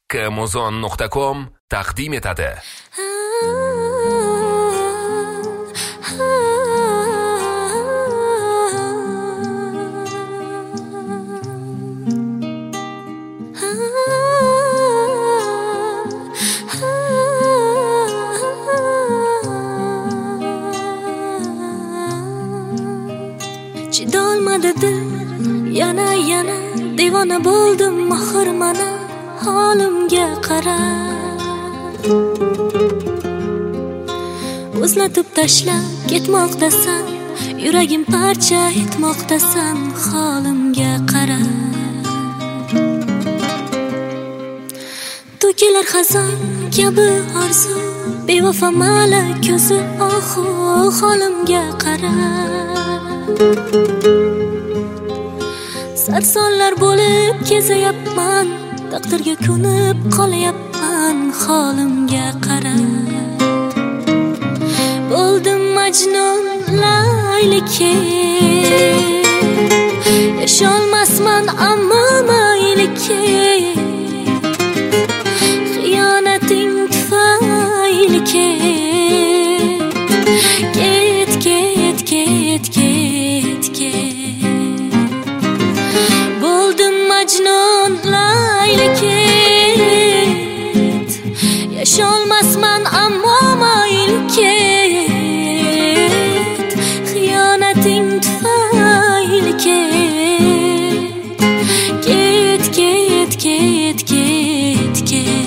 kmuzon.com taqdim etadi. Chidolmadi dil, yana devona bo'ldim mahir mana holimga qara. O'zlatib tashlab ketmoqdasan, yuragim parcha etmoqdasan, holimga qara. To'kilar xazon kabi orzu, bevafo malak ko'zi ohu, holimga qara. Sarsonlar bo'lib kezayapman, taqdirga ko'nib qolayapman, holimga qara. Bo'ldim majnun laylikka, yasholmasman ammo maylikka. Xiyonating tufayli ket, ket, ket, ket, ket. Bo'ldim majnun laylikka, yasholmasman ammo maylikka. Xiyonating tufayli ket, ket, ket, ket, ket.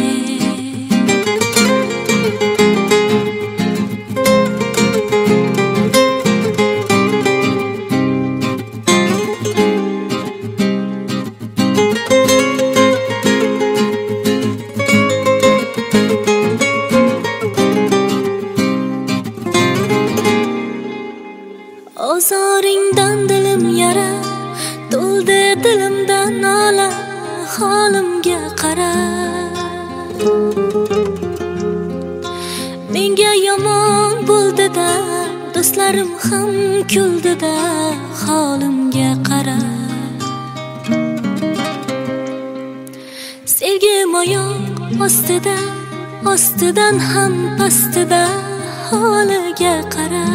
Ozoringdan dilim yara, to'ldi dilimdan nola, holimga qara. Menga yomon bo'ldi-da, do'stlarim ham kuldi-da, holimga qara. Sevgim oyoq ostida, ostidan ham pastida, holiga qara.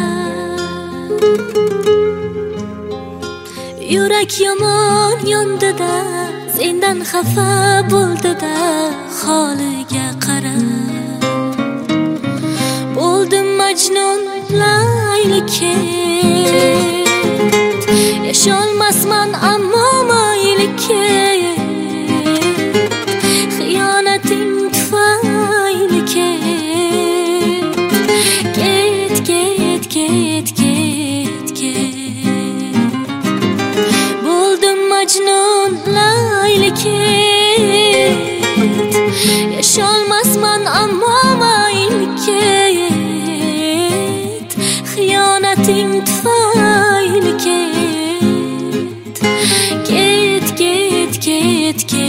Yurak yomon yondi-da, sendan xafa bo'ldi-da, holiga qara. Bo'ldim majnun laylikka, yasholmasman ammo maylikka. Xiyonating tufayli ket, ket, ket, ket, ket. Bo'ldim majnun laylikka, yasholmasman ammo maylikka. Xiyonating tufayli ket, ket, ket, ket, ket.